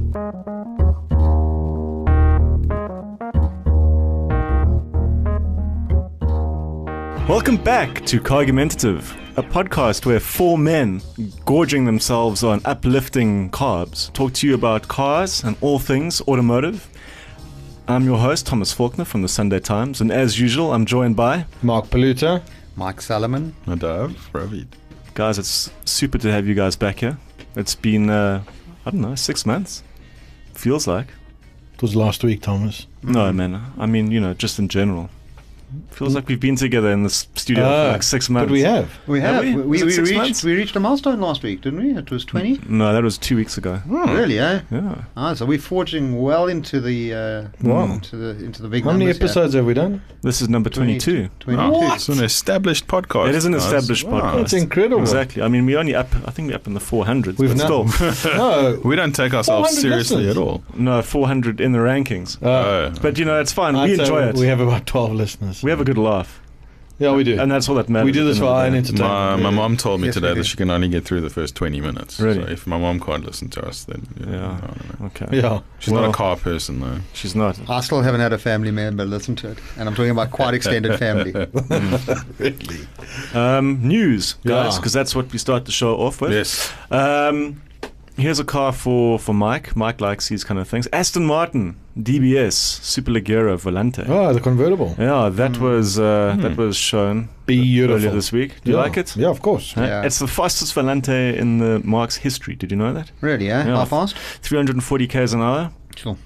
Welcome back to Cargumentative, a podcast where four men gorging themselves on uplifting carbs talk to you about cars and all things automotive. I'm your host, Thomas Faulkner from the Sunday Times, and as usual, I'm joined by Mark Paluta, Mike Salomon, Nadav Ravid. Guys, it's super to have you guys back here. It's been, 6 months. Feels like. It was last week, Thomas. No, man. I mean, just in general. Feels like we've been together in this studio for like 6 months. But we have. We have. We We reached a milestone last week, didn't we? It was 20. No, that was 2 weeks ago. Really, eh? Yeah. So we're forging well into the into the big How many numbers here. episodes have we done? This is number 22. 22. It's an established podcast. It is an guys. established podcast. That's incredible. Exactly. I mean, I think we're up in the 400s, We've but still. No. We don't take ourselves 400 seriously listeners. at all. No, 400 in the rankings. But, it's fine. I'd We say enjoy it. We have about 12 listeners. We have a good laugh. Yeah, we do. And that's all that matters. We do this at the for end our of the own day. entertainment. My mom told me Yes, today we do. that she can only get through the first 20 minutes. Really? So if my mom can't listen to us, then Yeah. I don't know. Okay. Yeah. She's not a car person though. She's not. I still haven't had a family member listen to it, and I'm talking about quite extended family. Really? News, guys, Yeah. because that's what we start the show off with. Yes. Here's a car for Mike. Mike likes these kind of things. Aston Martin DBS Superleggera Volante. Oh, the convertible. Yeah, that was shown Beautiful. earlier this week. Do you Yeah. like it? Yeah, of course. Huh? Yeah. It's the fastest Volante in the Mark's history. Did you know that? Really, eh? Yeah. How fast? 340 k's an hour, Sure.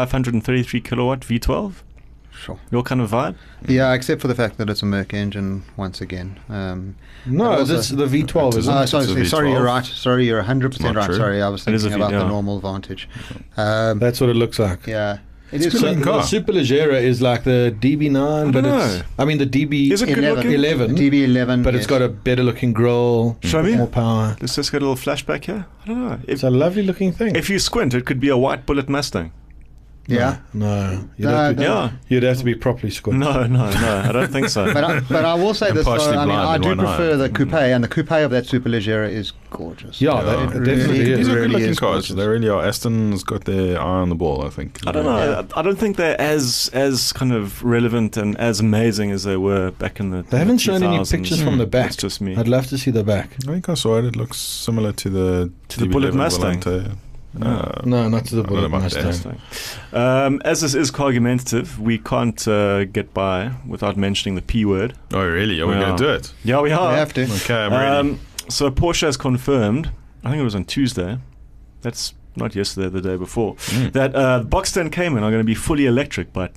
533 kilowatt V12. Sure. Your kind of vibe? Yeah, except for the fact that it's a Merc engine once again. No, also- this the V12, isn't it? It's a Sorry, you're V12. right. Sorry, you're 100% Not right. true. Sorry, I was It is a thinking about yeah. the normal Vantage. That's what it looks like. Yeah. It It's is. good looking car. The Superleggera is like the DB9, but don't it's... know. I mean, the DB... Is it good looking? 11, DB11. but it's got a better looking grille, Show me. more power. Let's just get a little flashback here. I don't know. It's a lovely looking thing. If you squint, it could be a white bullet Mustang. Yeah. No. No, Yeah. You'd have to be properly squinted. No, I don't think so. But I will say And this, though, partially I mean, blind I in do one prefer eye. the coupe, and the coupe of that Superleggera is gorgeous. Yeah, Yeah. that, it Really definitely is. is. These are really good looking is cars. gorgeous. They really are. Aston's got their eye on the ball, I think. I don't know. I don't think they're as kind of relevant and as amazing as they were back in the. They haven't shown any 2000s. pictures from the back. That's just me. I'd love to see the back. I think I saw it. It looks similar to the Bullet DB11 Mustang. Volante. No, not to the I don't know Bullet about Mustang. Mustang. As this is Cargumentative, we can't get by without mentioning the P word. Oh, really? Are we going to do it? Yeah, we are. We have to. Okay, I'm ready. So Porsche has confirmed, I think it was on Tuesday, that's not yesterday, the day before, that Boxster and Cayman are going to be fully electric by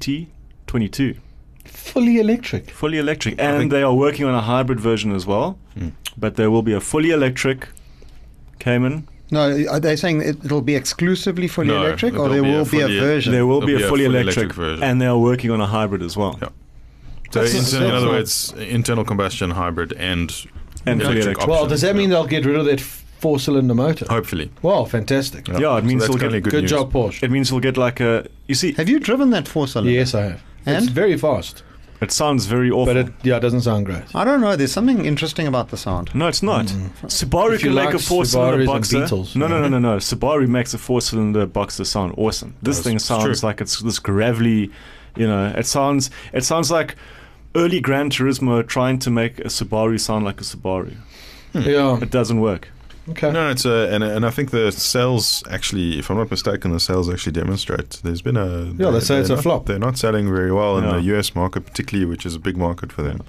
2022. Fully electric. Fully electric. And they are working on a hybrid version as well. But there will be a fully electric Cayman. No, are they saying it'll be exclusively fully No, electric, or there'll there be a will be a fully- version? There will be a fully electric version. and they are working on a hybrid as well. Yeah. So in other words, internal combustion hybrid and And fully electric. option. Well, does that mean they'll get rid of that four-cylinder motor? Hopefully. Well, fantastic. Yeah, it means so you'll that's get only Good news. job, Porsche. It means you'll get like a. You see, Have you driven that 4-cylinder? Yes, I have. And? It's very fast, it sounds very awful. but it doesn't sound great. I don't know. There's something interesting about the sound. No, it's not. Subaru If you can make like a four-cylinder Subarus and Boxer. Beetles, No. yeah. Subaru makes a four-cylinder Boxer sound awesome. This thing it's sounds true. like it's this gravelly. It sounds like early Gran Turismo trying to make a Subaru sound like a Subaru. Yeah. It doesn't work. Okay. No, it's and I think the sales actually, if I'm not mistaken, the sales actually demonstrate. There's been a they say it's a flop. They're not selling very well in Yeah. the US market, particularly, which is a big market for them.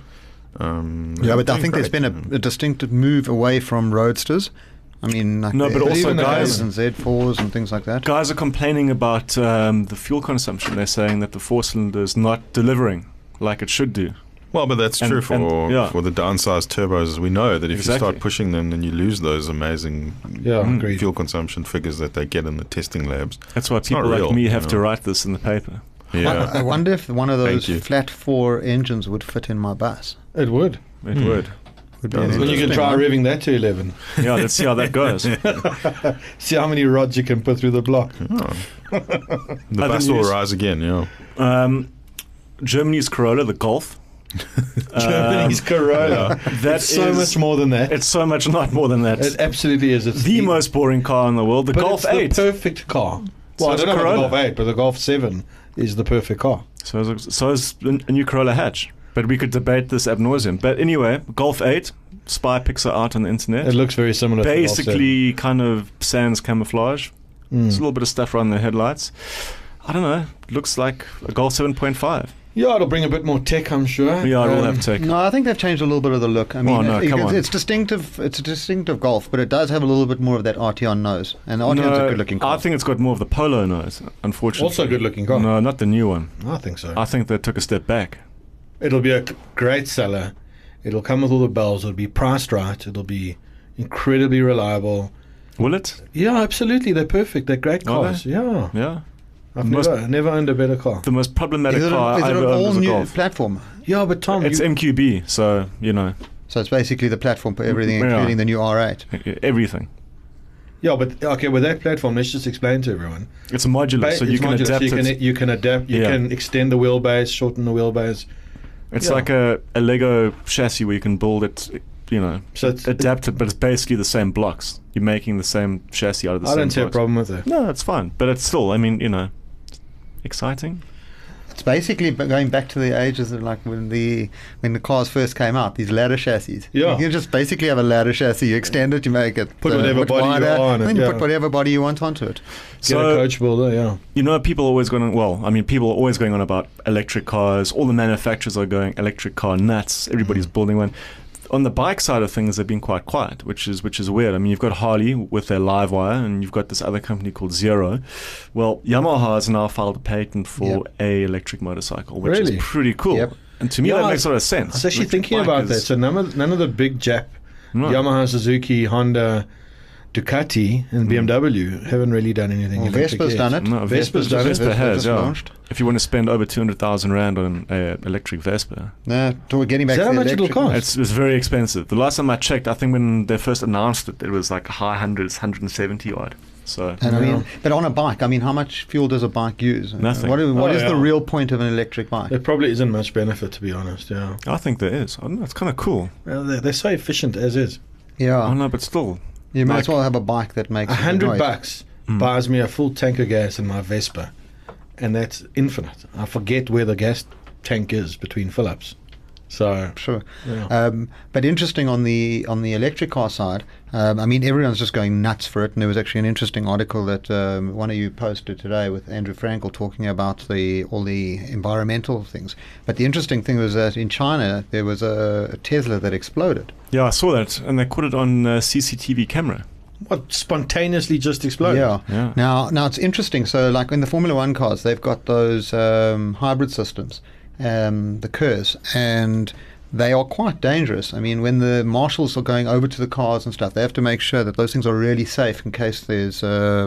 Yeah, but I doing think there's great. been a distinct move away from roadsters. I mean, like No, but the also even the guys- A's and Z4s and things like that. Guys are complaining about the fuel consumption. They're saying that the four-cylinder is not delivering like it should do. Well, but that's And- true yeah. for the downsized turbos. We know that if Exactly. you start pushing them, then you lose those amazing Yeah, agreed. fuel consumption figures that they get in the testing labs. That's why It's not people like real, me have you to know. write this in the paper. Yeah. I wonder if one of those Thank you. flat 4 engines would fit in my bus. It would. It would. Would be Well, an Well, you can interesting try one. revving that to 11. Yeah, let's see how that goes. See how many rods you can put through the block. The Other bus will news? rise again, yeah. Germany's Corolla, the Golf, Germany's Corolla. That's So much more than that. It's so much not more than that. It absolutely is. It's the most boring car in the world, the but Golf it's 8. the perfect car. So Well, I is don't a know about the Corolla. Golf 8, but the Golf 7 is the perfect car. So is a new Corolla hatch. But we could debate this ad nauseum. But anyway, Golf 8, spy pics are out on the internet. It looks very similar to the Golf 7. Basically, kind of sans camouflage. There's a little bit of stuff around the headlights. I don't know. Looks like a Golf 7.5. Yeah, it'll bring a bit more tech, I'm sure. Yeah, it'll have tech. No, I think they've changed a little bit of the look. I mean, Oh, no, come on. it's distinctive. It's a distinctive Golf, but it does have a little bit more of that Arteon nose, and the Arteon's a good-looking car. I think it's got more of the Polo nose, unfortunately. Also a good-looking car. No, not the new one. I think so. I think they took a step back. It'll be a great seller. It'll come with all the bells. It'll be priced right. It'll be incredibly reliable. Will it? Yeah, absolutely. They're perfect. They're great Are cars. Yeah. Yeah. I've Most- never owned a better car. The most problematic is it, car is I it ever an owned was a all-new Golf. platform? Yeah, but Tom, It's MQB, so, you know, So it's basically the platform for everything, Yeah. including the new R8. everything. yeah, but okay, with that platform, let's just explain to everyone. It's a modular, so you It's can modular, adapt so it. you can adapt. You Yeah. can extend the wheelbase, shorten the wheelbase. It's yeah. like a Lego chassis where you can build it, you know, So it's, adapt it, but it's basically the same blocks. You're making the same chassis out of the I same don't see a blocks. problem with it. No, it's fine. But it's still, I mean, you know, exciting. It's basically going back to the ages of like when the cars first came out, these ladder chassis. Yeah. You can just basically have a ladder chassis, you extend it, you make it Put whatever much body you wider, want, and then you yeah. put whatever body you want onto it. Get a coach builder, yeah. You know, people are always going on, well, I mean, people are always going on about electric cars. All the manufacturers are going electric car nuts. Everybody's building one. On the bike side of things, they've been quite quiet, which is weird. I mean, you've got Harley with their Livewire, and you've got this other company called Zero. Well, Yamaha has now filed a patent for a electric motorcycle, which Really? is pretty cool. Yep. And to me, Yeah, that makes a lot of sense. I was actually Electric thinking bike about that. is- So none of the big Jap, No. Yamaha, Suzuki, Honda, Ducati, and BMW haven't really done anything. Well, electric Vespa's yet. done it. No, Vespa's done it. Vespa has, just yeah. launched. If you want to spend over 200,000 Rand on an electric Vespa, No, getting back Is that to the how much it'll electric cost? it's very expensive. The last time I checked, I think when they first announced it, it was like high hundreds, 170 odd. So And I Yeah. mean, but on a bike, I mean, how much fuel does a bike use? Nothing. What Oh, is yeah. the real point of an electric bike? There probably isn't much benefit, to be honest. Yeah, I think there is. I don't know. It's kind of cool. well, they're so efficient as is. I Yeah, don't know, but still. you might like- as well have a bike that makes a good $100 noise. bucks Mm. buys me a full tank of gas in my Vespa, and that's infinite. I forget where the gas tank is between fill-ups. So Sure. yeah. But interesting on the electric car side. I mean, everyone's just going nuts for it. And there was actually an interesting article that one of you posted today with Andrew Frankel talking about all the environmental things. But the interesting thing was that in China there was a Tesla that exploded. Yeah, I saw that, and they caught it on CCTV camera. What spontaneously just exploded? Yeah. Now it's interesting. So, like in the Formula One cars, they've got those hybrid systems, the Kers, and they are quite dangerous. I mean, when the marshals are going over to the cars and stuff, they have to make sure that those things are really safe in case there's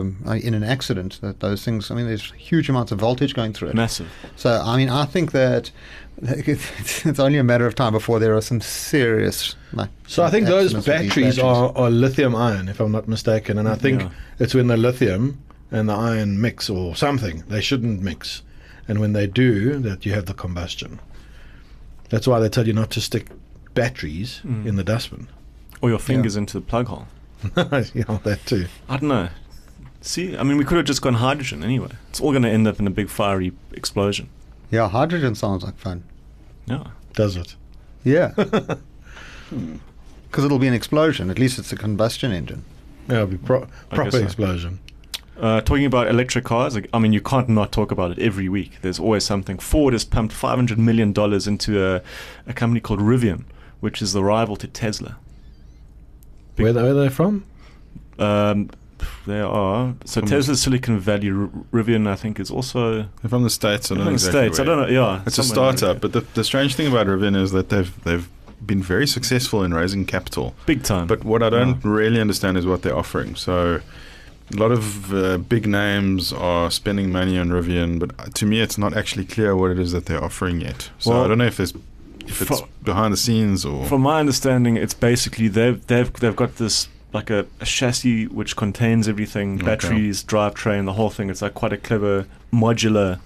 in an accident. That those things. I mean, there's huge amounts of voltage going through it. Massive. So, I mean, I think that it's only a matter of time before there are some serious. So I think those accidents with these batteries batteries. are lithium ion, if I'm not mistaken, and I think Yeah. it's when the lithium and the iron mix or something. They shouldn't mix, and when they do, that you have the combustion. That's why they tell you not to stick batteries in the dustbin. Or your fingers into the plug hole. Yeah, that too. I don't know. See, I mean, we could have just gone hydrogen anyway. It's all going to end up in a big fiery explosion. Yeah, hydrogen sounds like fun. Yeah. Does it? Yeah. Because it'll be an explosion. At least it's a combustion engine. Yeah, it'll be guess proper so. explosion. Talking about electric cars, like, I mean, you can't not talk about it every week. There's always something. Ford has pumped $500 million into a company called Rivian, which is the rival to Tesla. Where are they from? They are. So From- Tesla's Silicon Valley. Rivian, I think, is also They're from the States. I don't from know the exactly States. I where. don't know. Yeah. It's a somewhere in startup, there. but the strange thing about Rivian is that they've been very successful in raising capital. Big time. But what I don't really understand is what they're offering. So a lot of big names are spending money on Rivian, but to me, it's not actually clear what it is that they're offering yet. So Well, I don't know if it's behind the scenes or. From my understanding, it's basically they've got this like a chassis which contains everything, Okay. batteries, drivetrain, the whole thing. It's like quite a clever modular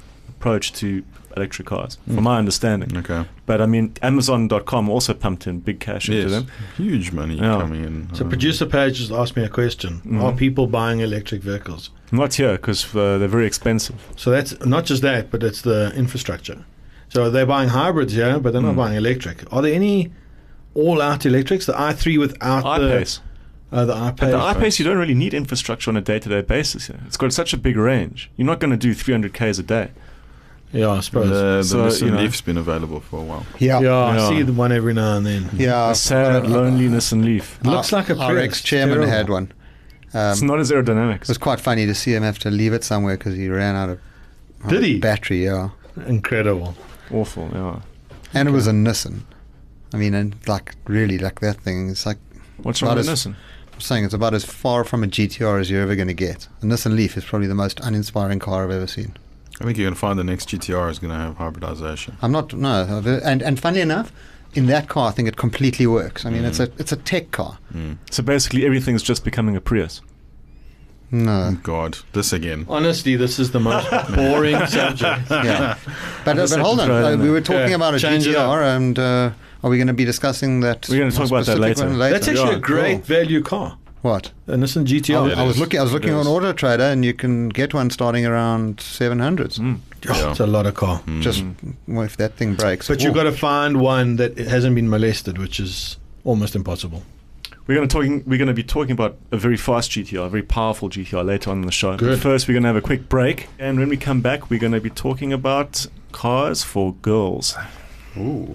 approach to electric cars, from my understanding. Okay. But I mean, Amazon.com also pumped in big cash into them. Huge money Yeah. coming in. So producer Page just asked me a question. Are people buying electric vehicles? Not here, because they're very expensive. So that's not just that, but it's the infrastructure. So they're buying hybrids, yeah, but they're not buying electric. Are there any all-out electrics? The i3 without iPace. the iPace. But the iPace, you don't really need infrastructure on a day-to-day basis here. It's got such a big range. You're not going to do 300 Ks a day. Yeah, I suppose. The So, Nissan you know. Leaf's been available for a while. Yeah. yeah, I Yeah. see the one every now and then. Yeah. A sad, loneliness and Leaf. Looks like a Our Prius. ex-chairman Terrible. had one. It's not as aerodynamic. It was quite funny to see him have to leave it somewhere because he ran out of Did he? battery, yeah. Incredible. Awful, yeah. And it was a Nissan. I mean, and like really, like that thing. It's like What's wrong with About Nissan? I'm saying, it's about as far from a GTR as you're ever going to get. A Nissan Leaf is probably the most uninspiring car I've ever seen. I think you're going to find the next GTR is going to have hybridization. I'm not and funnily enough, in that car, I think it completely works. I mean, it's a tech car. So basically, everything's just becoming a Prius. No, God, this again. Honestly, this is the most boring subject. yeah, but just have hold to on. throw it in We there. were talking Yeah, about a change it GTR, and are we going to be discussing that? We're gonna talk about that specific later. one That's actually Yeah, a great cool. value car. What? A Nissan GTR. it I was is. looking. I was looking It on is. Auto Trader, and you can get one starting around 700s. Oh, it's a lot of car. Just well, if that thing breaks. But you've got to find one that hasn't been molested, which is almost impossible. We're going to be talking about a very fast GTR, a very powerful GTR later on in the show. Good. But first, we're going to have a quick break, and when we come back, we're going to be talking about cars for girls. Ooh.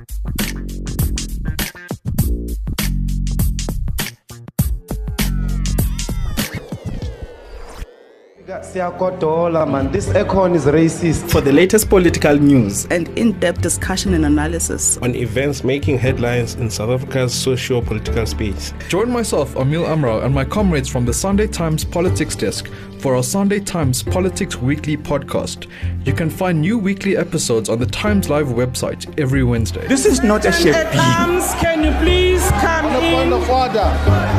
This econ is racist. For the latest political news and in-depth discussion and analysis. On events making headlines in South Africa's socio-political space. Join myself, Emil Amrao, and my comrades from the Sunday Times Politics Desk for our Sunday Times Politics Weekly podcast. You can find new weekly episodes on the Times Live website every Wednesday. This is not a shape. Can you please come in?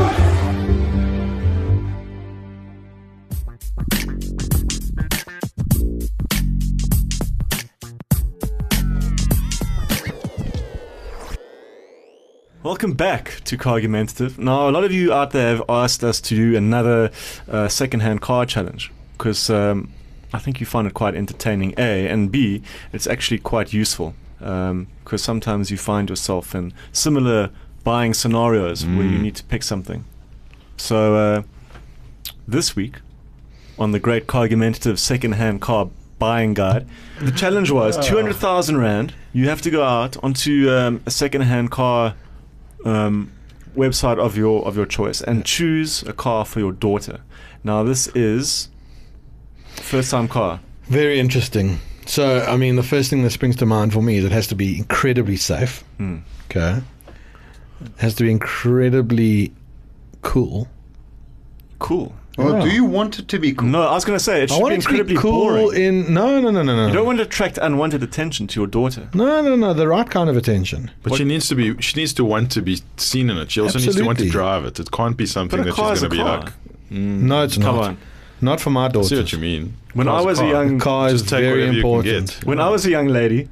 Welcome back to Cargumentative. Now, a lot of you out there have asked us to do another second-hand car challenge because I think you find it quite entertaining, A, and B, it's actually quite useful because sometimes you find yourself in similar buying scenarios where you need to pick something. So this week, on the Great Cargumentative Second-Hand Car Buying Guide, the challenge was 200,000 Rand. You have to go out onto a second-hand car website of your choice and choose a car for your daughter. Now this is first time car. Very interesting. So, I mean, the first thing that springs to mind for me is it has to be incredibly safe. Okay. It has to be incredibly cool. Cool. Well, Yeah. do you want it to be cool? No, I was going to say it I should want be it to be incredibly cool boring. in... No. You don't want to attract unwanted attention to your daughter. No, the right kind of attention. But she needs to want to be seen in it. She also needs to want to Absolutely. drive it. It can't be something But a that she's car is going to a be car. like. No, it's Come not. on. Not for my I daughter. see what you mean. When Car's I was a car. young- Car is Just take very whatever you can important. get. When I was a young lady,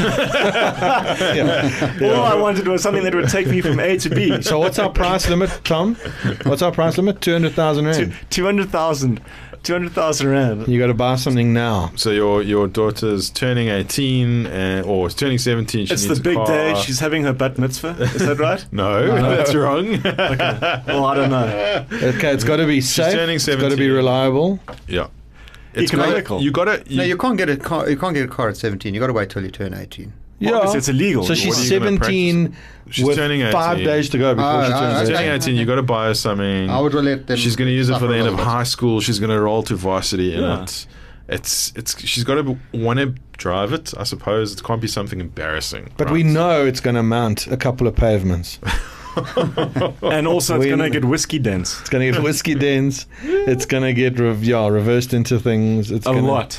all I wanted was something that would take me from A to B. So what's our price limit, Tom? What's our price limit? 200,000 Rand. 200,000 Rand. You got to buy something now. So your daughter's turning 18 or turning 17. She It's needs the a big car. day. She's having her bat mitzvah. Is that right? No, that's wrong. Well, I don't know. Okay, it's got to be safe. turning It's got to 17. be reliable. Yeah. Economical. You got to. No, you can't get a car. You can't get a car at 17. You got to wait till you turn 18. Obviously, it's illegal. So she's What are you gonna 17 She's with turning 5 18. days to go before she turns okay. Turning 18, you got to buy her something. I would let them. She's going to use it for suffer the a end of little bit. high school. She's going to roll to varsity in Yeah. it. It's she's got to want to drive it. I suppose it can't be something embarrassing. But right? we know it's going to mount a couple of pavements. And also, it's We- going to get whiskey dense. It's going to get whiskey dents. It's going to get reversed into things. It's A gonna, lot.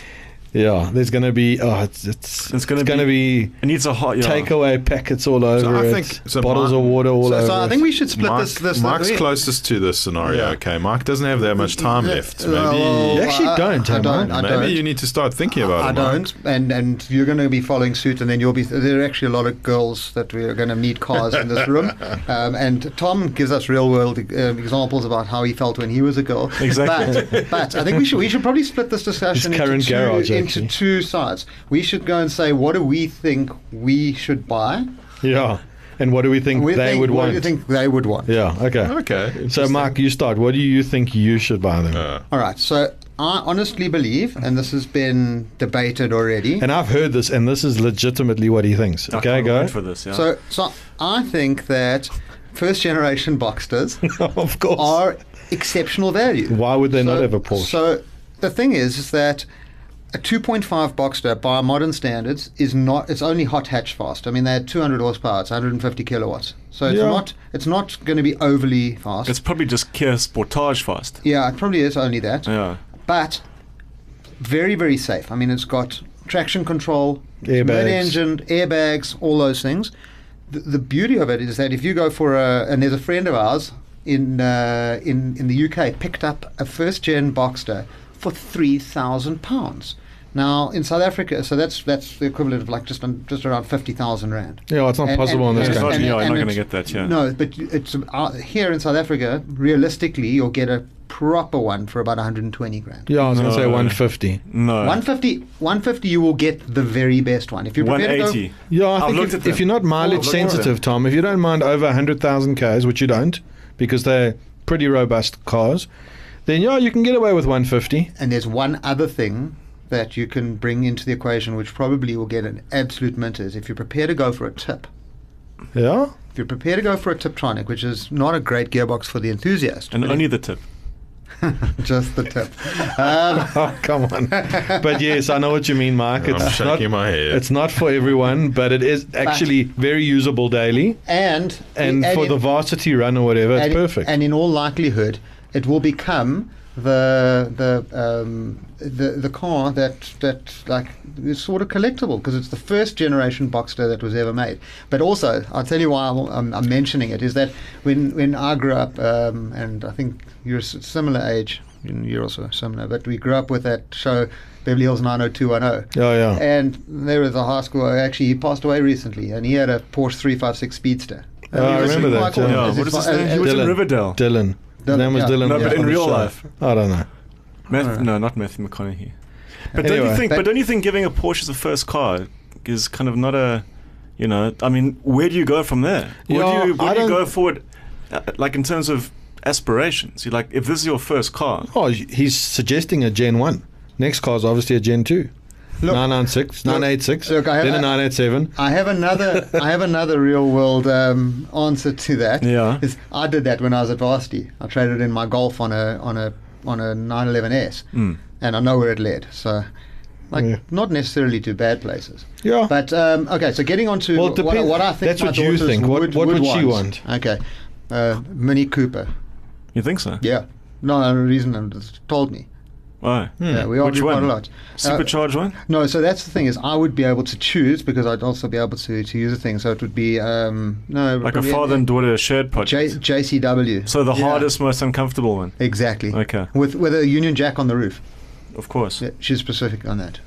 Yeah, there's going to be It's gonna going to be It needs a hot takeaway packets all over I it. think- so bottles Mark- of water all over. So I think we should split Mark, this. Mark's closest to this scenario. Yeah. Okay, Mark doesn't have that much time left. Maybe You actually don't, I Mark. don't. I maybe don't. you need to start thinking about I it. Mark. don't, and you're going to be following suit, and then you'll be. There are actually a lot of girls that we are going to meet cars in this room, and Tom gives us real world examples about how he felt when he was a girl. Exactly. But I think we should probably split this discussion His current garage, into actually. two sides. We should go and say, what do we think we should buy? Yeah. And what do we think What they would do want? you think they would want? Yeah, okay. Okay. So, Mark, you start. What do you think you should buy them? All right. So I honestly believe, and this has been debated already. And I've heard this, and this is legitimately what he thinks. I Okay, can't go. wait for this. Yeah. So I think that first generation Boxsters Of course. are exceptional value. Why would they not have a Porsche? So the thing is that a 2.5 Boxster by modern standards is not. It's only hot hatch fast. I mean, they're 200 horsepower. It's 150 kilowatts. So it's Yeah. not. It's not going to be overly fast. it's probably just Kia Sportage fast. Yeah, it probably is only that. Yeah. But very, very safe. I mean, it's got traction control, Airbags. mid-engine, airbags, all those things. The beauty of it is that if you go for and there's a friend of ours in the UK picked up a first-gen Boxster for £3,000. Now in South Africa, so that's the equivalent of like just around 50,000 rand. Yeah, it's not possible in this and- country. Yeah, you're not it's- gonna get that, yeah. No, but it's here in South Africa. Realistically, you'll get a proper one for about 120 grand. Yeah, I was going to say No. 150. No. 150, you will get the very best one. If you're prepared to go, 180. Yeah, I I've think looked at if them. you're not mileage I've looked at sensitive, Tom, if you don't mind over 100,000 Ks, which you don't, because they're pretty robust cars, then yeah, you can get away with 150. and there's one other thing that you can bring into the equation, which probably will get an absolute mint, is if you're prepared to go for a tip. Yeah? If you're prepared to go for a Tiptronic, which is not a great gearbox for the enthusiast, And but only the tip. just the tip. Oh, come on. But yes, I know what you mean, Mark. I'm It's shaking not, my head. it's not for everyone, but it is actually very usable daily. And And for the varsity run or whatever, it's and, perfect. And in all likelihood, it will become the car that like is sort of collectible because it's the first generation Boxster that was ever made. But also, I'll tell you why I'm mentioning it is that when I grew up, and I think you're a similar age, and you're also similar, but we grew up with that show Beverly Hills 90210. Oh, yeah. And there was a high school. Actually, he passed away recently, and he had a Porsche 356 Speedster. Oh, I He was remember that, quite cool. yeah. Yeah, As what is his- his name? He was in Dylan. Riverdale. Dylan. His Dylan, name was yeah. Dylan. No, but in on the real show. life. I don't know. No, not Matthew McConaughey. But don't Anyway. you think? But don't you think giving a Porsche as a first car is kind of not a, I mean, where do you go from there? Yeah, Where do you I don't- go forward? Like in terms of aspirations, you like if this is your first car. Oh, he's suggesting a Gen 1. Next car's obviously a Gen 2. Look, 996, 986, look, I have- then a 987. I have another real world answer to that. Yeah. Is I did that when I was at varsity. I traded in my Golf on a 911S, and I know where it led. So, Yeah. not necessarily to bad places. Yeah. But okay, so getting on to Well, it depends. what I think. That's my what you daughters think. What would she want? Okay, Mini Cooper. You think so? Yeah. No reason. Just told me. Why? Yeah, we Which argue quite one? a lot. Supercharged one? No, so that's the thing is I would be able to choose because I'd also be able to use a thing. So it would be Like a father and daughter shared project. JCW. So the Yeah. hardest, most uncomfortable one. Exactly. Okay. With a Union Jack on the roof. Of course. Yeah, she's specific on that.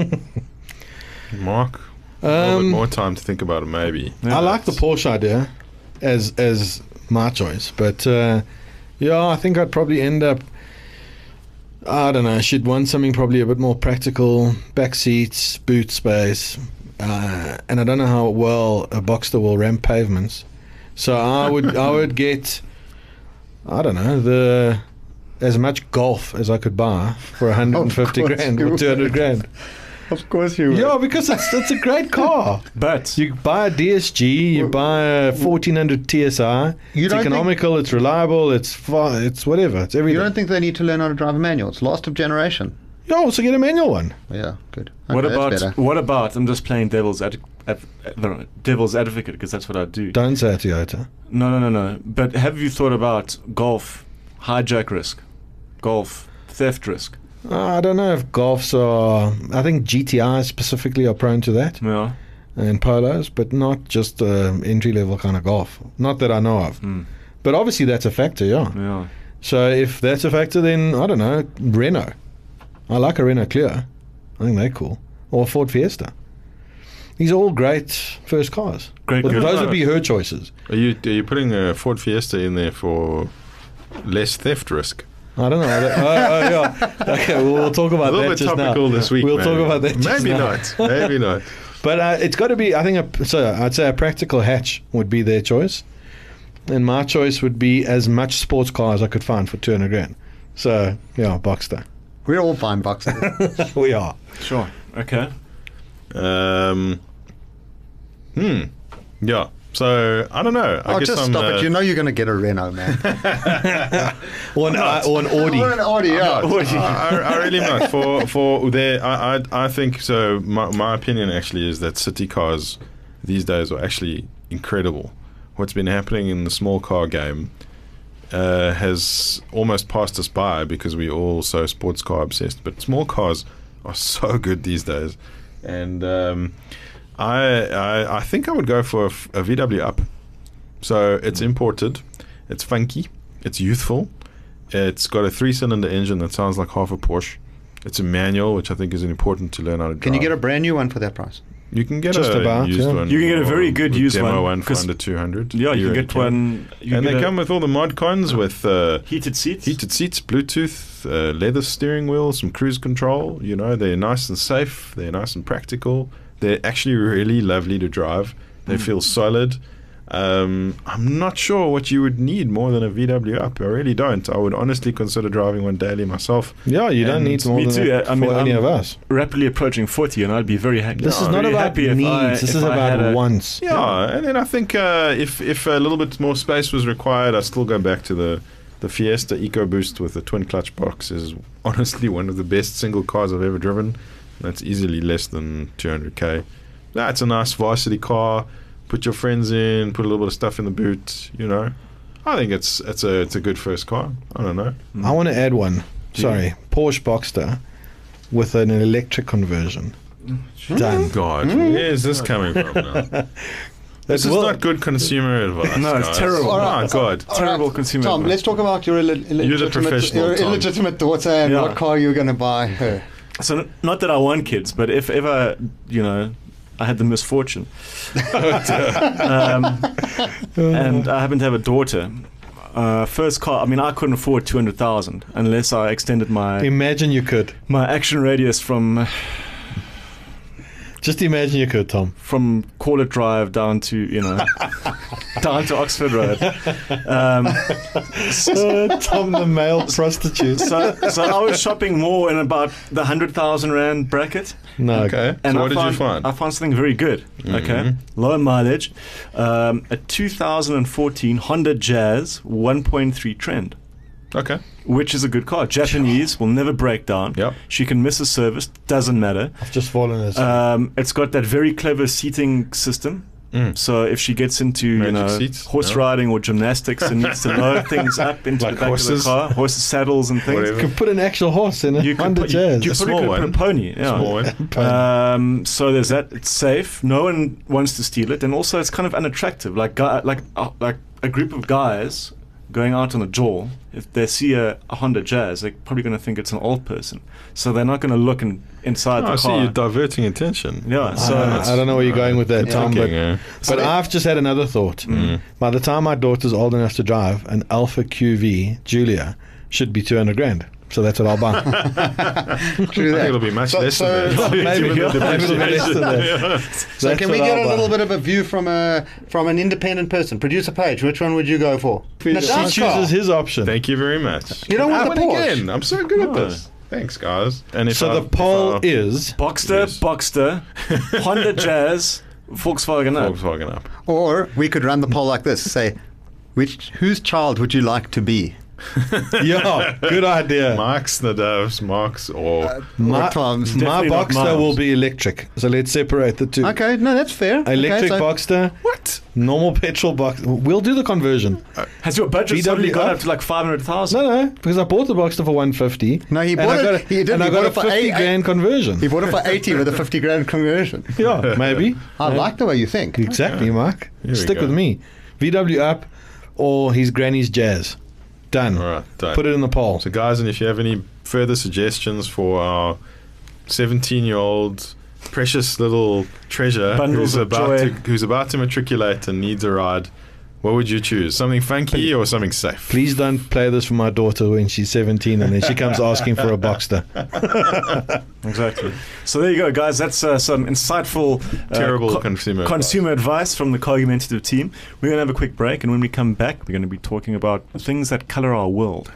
Mark, a little bit more time to think about it, maybe. Yeah. I like the Porsche idea as my choice, but yeah, I think I'd probably end up. I don't know. She'd want something probably a bit more practical, back seats, boot space, and I don't know how well a Boxster will ramp pavements. So I would get, I don't know, as much Golf as I could buy for 150 Of course grand you or 200 would. grand. Of course you would. Yeah, because it's a great car. But You buy a DSG, you buy a 1400 TSI. You It's don't economical, it's reliable, it's it's whatever, it's everything. You don't think they need to learn how to drive a manual? It's last of generation. You also get a manual one. Yeah, good. what Okay, that's better. about? I'm just playing devil's advocate because that's what I do. Don't say Toyota. No. But have you thought about Golf hijack risk, Golf theft risk? I don't know if Golfs are. I think GTIs specifically are prone to that, Yeah. and Polos, but not just entry level kind of Golf. Not that I know of. But obviously that's a factor, yeah. Yeah. So if that's a factor, then I don't know, Renault. I like a Renault Clio. I think they're cool. Or Ford Fiesta. These are all great first cars. Great, But good. those would be her choices. Are you putting a Ford Fiesta in there for less theft risk? I don't know. Yeah. Okay, we'll talk about A little that bit just topical now. this week. We'll maybe. talk about that just Maybe now. not. Maybe not. But it's got to be, I think, I'd say a practical hatch would be their choice. And my choice would be as much sports car as I could find for 200 grand. So, yeah, Boxster. We're all fine boxers. We are. Sure. Okay. Yeah. So I don't know. I guess just I'm, stop it. You know you're going to get a Renault, man. Or an Audi. Or an Audi, yeah. I really not for there. I think so. My opinion actually is that city cars these days are actually incredible. What's been happening in the small car game has almost passed us by because we're all so sports car obsessed. But small cars are so good these days, and I think I would go for a VW Up. So it's imported, it's funky, it's youthful, it's got a 3-cylinder engine that sounds like half a Porsche. It's a manual, which I think is important to learn how to drive. Can you get a brand new one for that price? You can get Just a about, used yeah. one. You can get a very or good a used demo one, one for 'cause- under 200. Yeah, you can really get one. You And can they get come with all the mod cons with heated seats. heated seats, Bluetooth, leather steering wheel, some cruise control. You know, they're nice and safe. They're nice and practical. They're actually really lovely to drive. They feel solid. I'm not sure what you would need more than a VW Up. I really don't. I would honestly consider driving one daily myself. Yeah, you don't And need more me than too, that I mean, for any I'm- of us. Rapidly approaching 40, and I'd be very happy. This is not very about happy if needs. I- This if is I had about a- wants. Yeah, and then I think if a little bit more space was required, I'd still go back to the Fiesta EcoBoost with the twin clutch box. Is honestly one of the best single cars I've ever driven. That's easily less than 200k. That's a nice varsity car. Put your friends in, put a little bit of stuff in the boot. You know, I think it's a good first car. I don't know. I want to add one. Sorry, Porsche Boxster with an electric conversion. Done. God, where's this coming from now? This is not good consumer advice. No, it's guys. terrible. Oh All my right. God. Terrible consumer Tom, advice. let's talk about your professional, Tom. illegitimate daughter and Yeah. what car you're going to buy her. So, not that I want kids, but if ever, I had the misfortune, and I happen to have a daughter, first car, I mean, I couldn't afford 200,000 unless I extended my Imagine you could. action radius from Just imagine you could, Tom. Corlett Drive down to, down to Oxford Road. Tom the male prostitute. So I was shopping more in about the 100,000 Rand bracket. No. Okay. And So what did you find? I found something very good. Okay, low mileage, a 2014 Honda Jazz 1.3 Trend, Okay. which is a good car. Japanese, will never break down. Yep. She can miss a service, doesn't matter. I've just fallen asleep. It's got that very clever seating system. So if she gets into Magic seats, horse yeah. riding or gymnastics and needs to load things up into Like the back horses. of the car, horses, saddles, and things, Whatever. You could put an actual horse in a Honda put, Jazz. you A probably small could one. put a pony. Yeah. Small one. So there's that. It's safe. No one wants to steal it, and also it's kind of unattractive. Like a group of guys going out on a jaw, if they see a Honda Jazz, they're probably going to think it's an old person. So they're not going to look inside Oh, I the see car. you're diverting attention. Yeah. So I don't know where you're going with that, Tom, Thinking, but I've just had another thought. By the time my daughter's old enough to drive, an Alpha QV Julia should be 200 grand. So that's what I'll buy. True I think that. it'll be much So- less so- than that. Maybe, Given the maybe it'll be less than that. depreciation. So That's can we what get I'll a little buy. bit of a view from an independent person? Producer Page, which one would you go for? She Nadav's car. chooses his option. Thank you very much. You don't want I the win Porsche. again. I'm so good at this. Thanks, guys. And if So I- the poll if I- is Boxster, Yes. Boxster, Honda Jazz, Volkswagen Up. Volkswagen Up. Or we could run the poll like this: say, whose child would you like to be? Yeah, good idea. Marks, Nadav's, Marks, or My, Tom's. my Definitely not Boxster mine. will be electric. So let's separate the two. Okay, no, that's fair. Electric okay, so Boxster. what? Normal petrol box. We'll do the conversion. Has your budget VW suddenly gone up? up to like 500,000? No, because I bought the Boxster for 150. No, he and bought I got it- he did, and he I got bought a it for 50 eight- grand conversion. he bought it for 80 with a 50 grand conversion. Yeah, maybe. I like the way you think. Exactly, Mark. we Stick go. with me. VW up or his granny's Jazz. Done. All right, done. Put it in the poll. So, guys, and if you have any further suggestions for our 17-year-old precious little treasure Bundles who's of joy. who's about to matriculate and needs a ride, what would you choose? Something funky or something safe? Please don't play this for my daughter when she's 17 and then she comes asking for a Boxster. Exactly. So there you go, guys. That's some insightful, Terrible consumer advice from the Cargumentative team. We're going to have a quick break, and when we come back, we're going to be talking about things that color our world.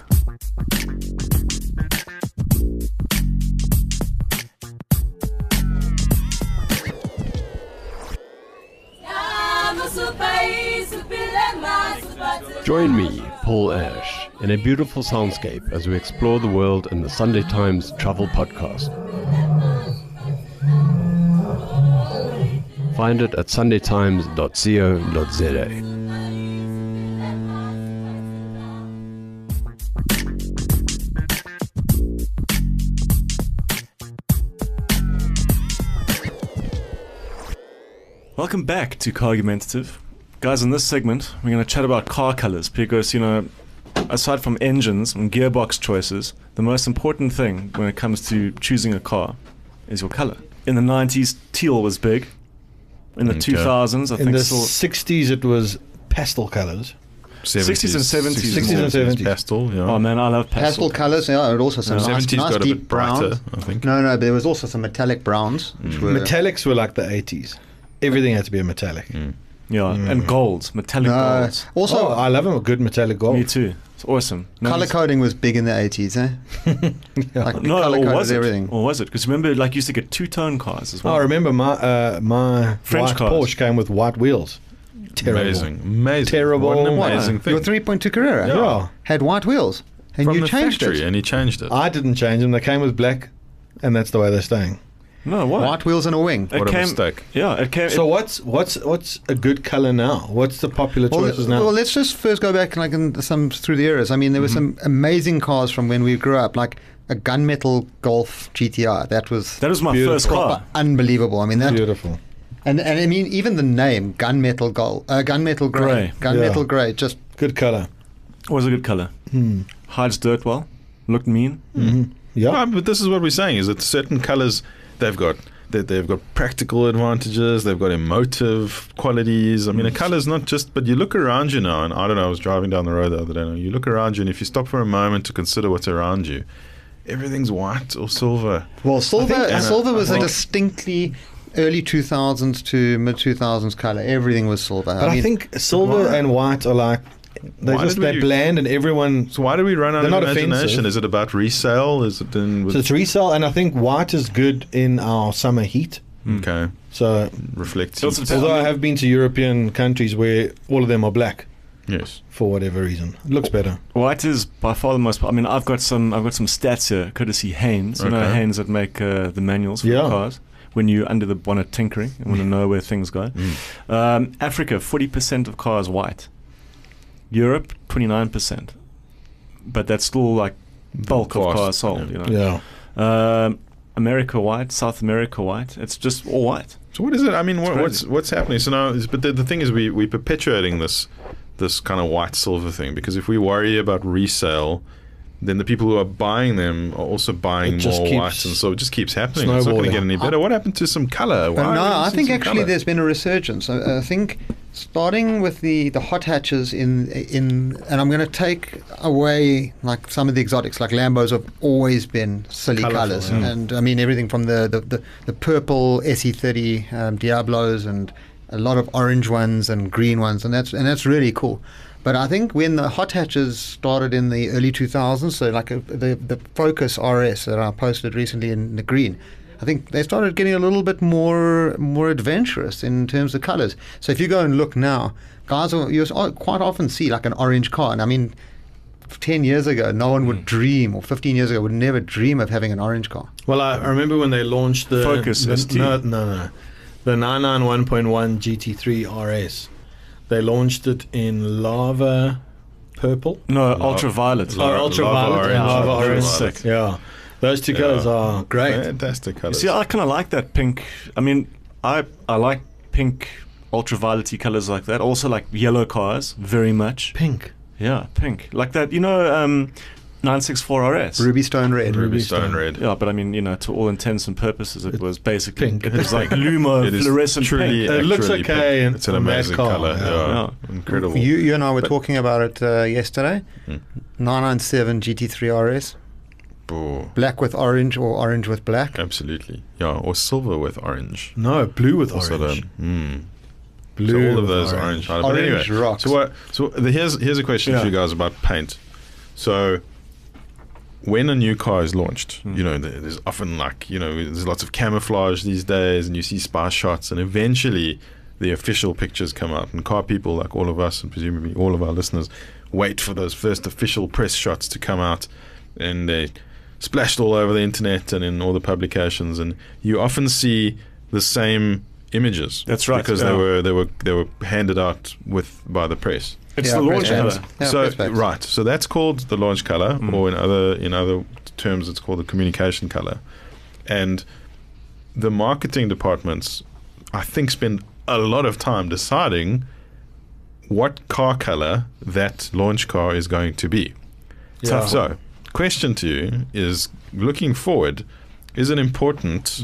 Join me, Paul Ash, in a beautiful soundscape as we explore the world in the Sunday Times Travel Podcast. Find it at sundaytimes.co.za. Welcome back to Cargumentative. Guys, in this segment, we're going to chat about car colors because, you know, aside from engines and gearbox choices, the most important thing when it comes to choosing a car is your color. In the 90s, teal was big. In the 2000s, I In think the still 60s, it was pastel colors. 60s and 70s. 60s and 70s. Pastel, yeah. Oh man, I love Pastel pastel. colours, yeah, and also some The nice, 70s nice got a deep bit brighter, browns. I think. No, but there was also some metallic browns, which were Metallics were like the 80s. Everything had to be a metallic. Yeah, and golds, metallic golds. also Oh, I love a good metallic gold. Me too. It's awesome. color coding was big in the 80s, eh? Like No, color or coded was it? everything. Or was it? Because remember, like, you used to get two-tone cars as well. Oh, I remember my French white cars. Porsche came with white wheels. Terrible. Amazing. Terrible. What an What? amazing thing. Your 3.2 Carrera Yeah. had white wheels, and From you the changed factory, it. and he changed it. I didn't change them. They came with black, and that's the way they're staying. No, what? White wheels and a wing. It What a came, mistake. Yeah, it came. So what's a good color now? What's the popular choices now? Well, let's just first go back like in some through the eras. I mean, there were some amazing cars from when we grew up, like a gunmetal Golf GTR. That was my Beautiful. first car. unbelievable. I mean that, Beautiful. and I mean even the name gunmetal gunmetal Grey. gunmetal Yeah. grey, just Good color. Was a good color. Hides dirt well. Looked mean. Yeah. Well, but this is what we're saying: is that certain colours they've got practical advantages, they've got emotive qualities. I mean, a colour's not just. But you look around you now, and I don't know. I was driving down the road the other day. And you look around you, and if you stop for a moment to consider what's around you, everything's white or silver. well silver. think- Silver was I a think- distinctly early 2000s to mid 2000s color. Everything was silver. But I think silver why- and white are like they Why just did they we- bland, and everyone. So why do we run out They're of not imagination? offensive. Is it about resale? Is it in? So it's resale, and I think white is good in our summer heat. Okay, So reflects. Also heat. although I have been to European countries where all of them are black Yes. for whatever reason, it looks better. White is by far the most. I mean, I've got some stats here, courtesy Haynes. You know, Okay. Haynes that make the manuals for Yeah. the cars. When you're under the bonnet tinkering and want to know where things go. Africa, 40% of cars white. Europe, 29%. But that's still like bulk of Vast, cars sold. yeah. You know. Yeah. America white, South America white. It's just all white. So what is it? I mean, It's what's happening? So now, but the thing is, we're perpetuating this kind of white silver thing, because if we worry about resale, then the people who are buying them are also buying It just more keeps white, and so it just keeps happening. It's not going to snowballing. get any better. What happened to some color? No, I think actually there's been a resurgence. I think starting with the hot hatches in and I'm going to take away like some of the exotics, like Lambos have always been silly Colourful, colours, yeah. and I mean everything from the purple SE30 Diablos and a lot of orange ones and green ones, and that's really cool. But I think when the hot hatches started in the early 2000s, so like the Focus RS that I posted recently in the green, I think they started getting a little bit more adventurous in terms of colours. So if you go and look now, guys, you quite often see like an orange car, and I mean, 10 years ago, no one would dream, or 15 years ago, would never dream of having an orange car. Well, I remember when they launched the Focus ST. No, the 991.1 GT3 RS. They launched it in lava purple. No, ultraviolet. Ultraviolet and lava Lava orange. sick. Yeah, those two colors are great. Fantastic You colors. see, I kind of like that pink. I mean, I like pink ultraviolet-y colors like that. Also like yellow cars very much. Pink. Yeah, pink. Like that, 964 RS. Ruby Stone Red. Ruby Stone Red. Yeah, but I mean, to all intents and purposes, it was basically pink. It was like Luma It is fluorescent truly, pink. It looks actually okay pink. in- It's an on that amazing car, color. yeah. Incredible. You and I were talking about it yesterday. 997 GT3 RS. Oh, Black with orange or orange with black. absolutely. Yeah, or silver with orange. No, blue with Also orange. So all of those orange. But Orange anyway, rocks. here's a question for you guys about paint. So when a new car is launched, there's often there's lots of camouflage these days, and you see spy shots, and eventually the official pictures come out, and car people like all of us, and presumably all of our listeners, wait for those first official press shots to come out, and they splashed all over the internet and in all the publications, and you often see the same images. That's right, because yeah. they were handed out by the press. It's Yeah, the launch press color. bands. Yeah, So press bands. right, so that's called the launch color, or in other terms, it's called the communication color. And the marketing departments, I think, spend a lot of time deciding what car color that launch car is going to be. Yeah. So, question to you is: looking forward, is it important?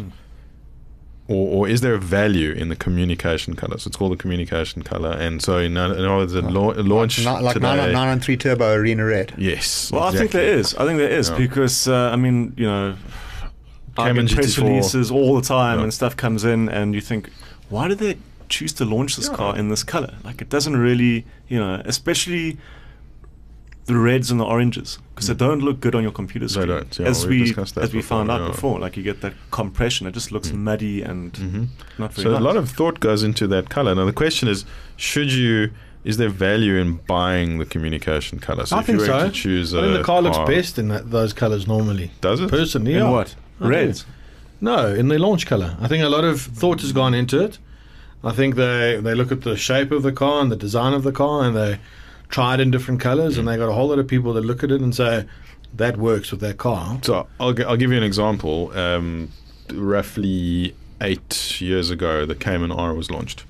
Or is there a value in the communication color? So it's called the communication color. And so in other words, the launch Like today. 993 Turbo Arena Red. Yes. Well, exactly. I think there is Yeah. because I Cayman get press GT4. releases all the time, Yeah. and stuff comes in, and you think, why did they choose to launch this car in this color? Like, it doesn't really, especially the reds and the oranges, because they don't look good on your computer screen. don't, yeah, as we've we discussed that found before, out yeah. before, like you get that compression, it just looks muddy and not very So nice. a lot of thought goes into that color. Now the question is, is there value in buying the communication color? So I if think you were so. to choose I think a the car looks car- best in those colors normally. Does it? Personally, in yeah. what? I Reds. do. No, in the launch color. I think a lot of thought has gone into it. I think they look at the shape of the car and the design of the car, and they try it in different colors, and they got a whole lot of people that look at it and say that works with that car. So I'll give you an example. Roughly 8 years ago, the Cayman R was launched.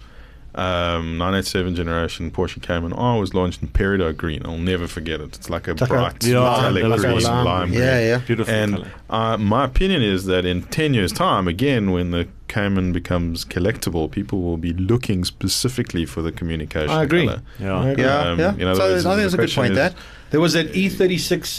987 generation Porsche Cayman R was launched in peridot green. I'll never forget it. It's like a bright metallic like a green, lime lime green. green. Yeah. Beautiful And color. my opinion is that in 10 years' time, again, when the Cayman becomes collectible, people will be looking specifically for the communication I agree. color. Yeah. I agree. Yeah, in other So words, I think the it's a good question point, is- that. There was that E36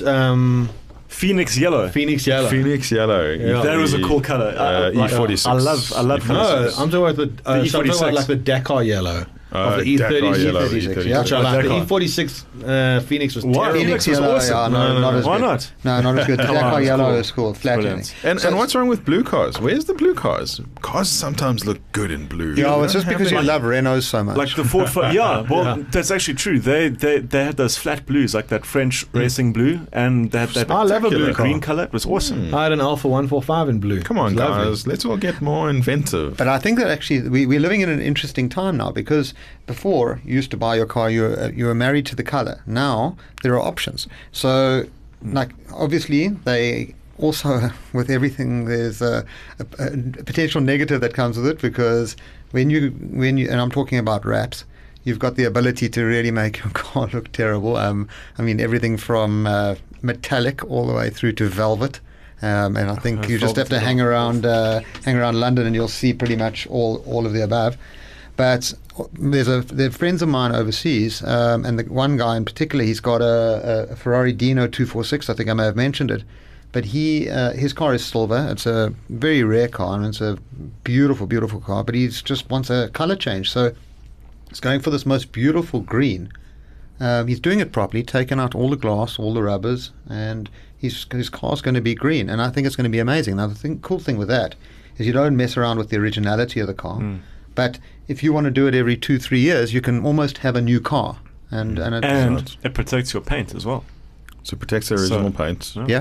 Phoenix yellow. Phoenix yellow. Phoenix yellow. Yeah. That was a cool color. E46. I love No, Phoenix. I'm talking about the The I'm talking E46. about like the Dakar yellow of the Dakar E36. yellow, E36, Which I like. The Dakar. E46 Phoenix was Why? terrible. Phoenix Phoenix was yellow, awesome. yeah, not as Why good. not? No, not as good. Come on, Dakar it's yellow cool. is cool. Flat Brilliant. ending. And what's wrong with blue cars? Where's the blue cars? Cars sometimes look good in blue. Yeah, We it's just don't have because you any- love Renault so much. Like the Ford, that's actually true. They had those flat blues, like that French racing blue, and they had that I love a blue green car. color. It was awesome. I had an Alpha 145 in blue. Come on, It's lovely. guys. Let's all get more inventive. But I think that actually we're living in an interesting time now, because before you used to buy your car, you were married to the color. Now there are options. So, like, obviously they also, with everything, there's a potential negative that comes with it, because when you and I'm talking about wraps, you've got the ability to really make your car look terrible. I mean, everything from metallic all the way through to velvet. And I think you just have to hang around London, and you'll see pretty much all of the above. But there are friends of mine overseas, and the one guy in particular, he's got a Ferrari Dino 246. I think I may have mentioned it. But his car is silver. It's a very rare car, and it's a beautiful, beautiful car. But he just wants a color change, so he's going for this most beautiful green. He's doing it properly, taking out all the glass, all the rubbers, and his car's going to be green. And I think it's going to be amazing. Now, the cool thing with that is you don't mess around with the originality of the car. But if you want to do it every 2-3 years, you can almost have a new car. And And it protects your paint as well. So it protects the original paint. Yeah.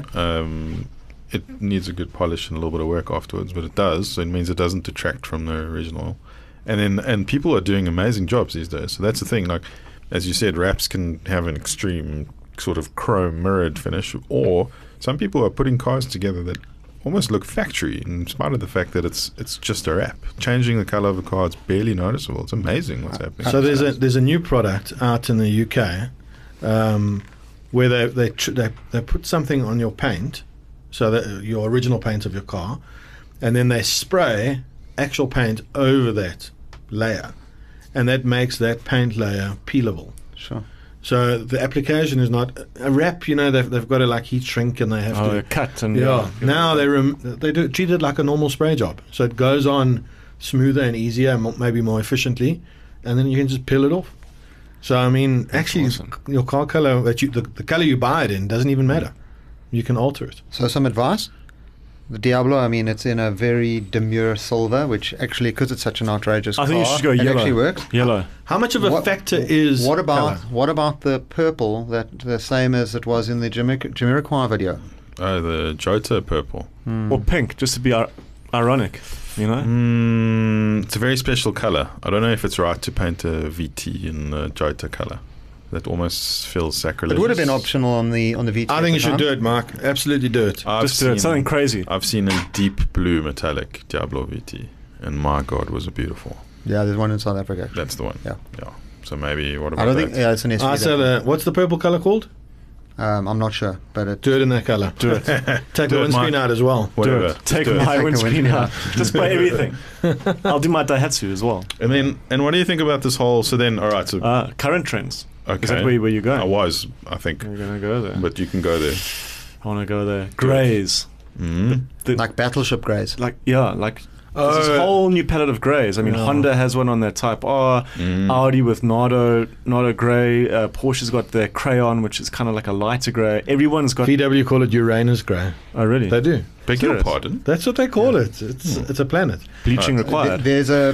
It needs a good polish and a little bit of work afterwards, but it does. So it means it doesn't detract from the original. And people are doing amazing jobs these days. So that's the thing. Like, as you said, wraps can have an extreme sort of chrome mirrored finish, or some people are putting cars together that almost look factory, in spite of the fact that it's just a wrap. Changing the color of a car is barely noticeable. It's amazing what's happening. So there's a new product out in the UK where they put something on your paint, so that your original paint of your car, and then they spray actual paint over that layer, and that makes that paint layer peelable. Sure. So the application is not a wrap. You know, they've got to like heat shrink, and they have to cut and Now they do treat it like a normal spray job, so it goes on smoother and easier, maybe more efficiently, and then you can just peel it off. So I mean, actually, your car color the color you buy it in doesn't even matter. You can alter it. So some advice. The Diablo, I mean, it's in a very demure silver, which actually, because it's such an outrageous car, I think you should go it yellow. actually works. Yellow. How much of a factor is What about colour? the purple, that the same as it was in the Jamiroquai video? Oh, the Jota purple. Or pink, just to be ironic, you know? It's a very special color. I don't know if it's right to paint a VT in the Jota color. That almost feels sacrilegious. It would have been optional on the VT. I think you should do it, Mark. Absolutely do it. Just do it. Something crazy. I've seen a deep blue metallic Diablo VT, and my God, was it beautiful. Yeah, there's one in South Africa. That's the one. Yeah. So maybe, what about I don't that? think, yeah, it's an SV. So what's the purple color called? I'm not sure, but Do it in that color. Do it. Take the windscreen out as well. Do Whatever. it. Take Just do it. my Take the windscreen windscreen out. Just spray everything. I'll do my Daihatsu as well. And what do you think about this whole? So then, all right. So Current trends. okay. Is that where you're going? I think. You're going to go there. But you can go there. I want to go there. Greys. like battleship greys. There's this whole new palette of greys. I mean, Honda has one on their Type R, Audi with Nardo grey, Porsche's got their Crayon, which is kind of like a lighter grey. Everyone's got... VW call it Uranus grey. Oh, really? They do. Beg your pardon? That's what they call it. It's a planet. Bleaching required. There's a...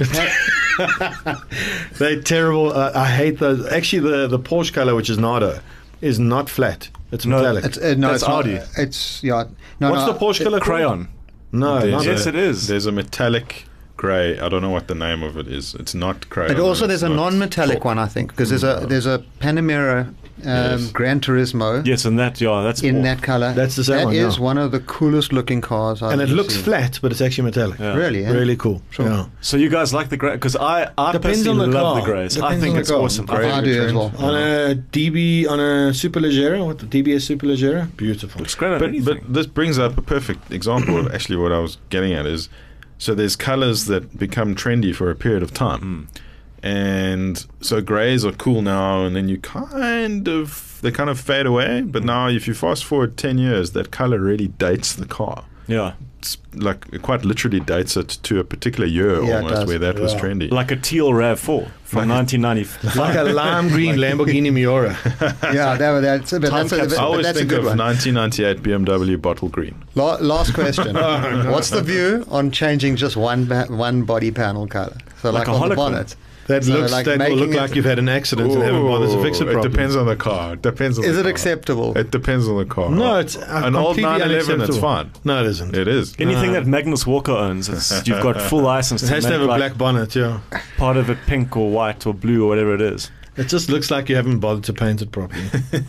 They're terrible. I hate those. Actually, the Porsche color, which is Nardo, is not flat. It's metallic. That's it's Audi. Not, it's, yeah. No, What's the Porsche color? Crayon. No, Yes, it is. There's a metallic grey. I don't know what the name of it is. It's not crayon. But also, it's there's a not non-metallic chalk. one, I think, because there's a Panamera Gran Turismo Yes, and that's in that color. That's the same That one, is yeah. one of the coolest looking cars I've And it ever looks seen. flat, but it's actually metallic. Yeah. Really, eh? Really cool. Sure. Yeah. So you guys like the grey? Because I Depends personally on the love car. the greys. I Depends think on the it's car. awesome. I do as well. On a Superleggera, the DBS Superleggera, beautiful. Looks great on anything. But this brings up a perfect example of actually what I was getting at is, so there's colors that become trendy for a period of time. And so greys are cool now, and then they kind of fade away. But now if you fast forward 10 years, that color really dates the car. Yeah. It's like it quite literally dates it to a particular year Yeah, it almost does. where that was trendy. Like a teal RAV4 from 1990. Like a lime green Lamborghini Miura. Yeah, that's a I always that's a think good of one. 1998 BMW bottle green. Last question. What's the view on changing just one body panel color? So Like a on the hologram. bonnet. That So, looks like, that will making look it- like you've had an accident and haven't bothered to fix it properly. It depends on the car. It depends on Is the it car. acceptable? It depends on the car. No, it's an old completely 911. It's unacceptable. fine. No, it isn't. It is. Anything that Magnus Walker owns, you've got full license It to has make to have a like black bonnet, yeah. part of it pink or white or blue or whatever it is. It just looks like you haven't bothered to paint it properly.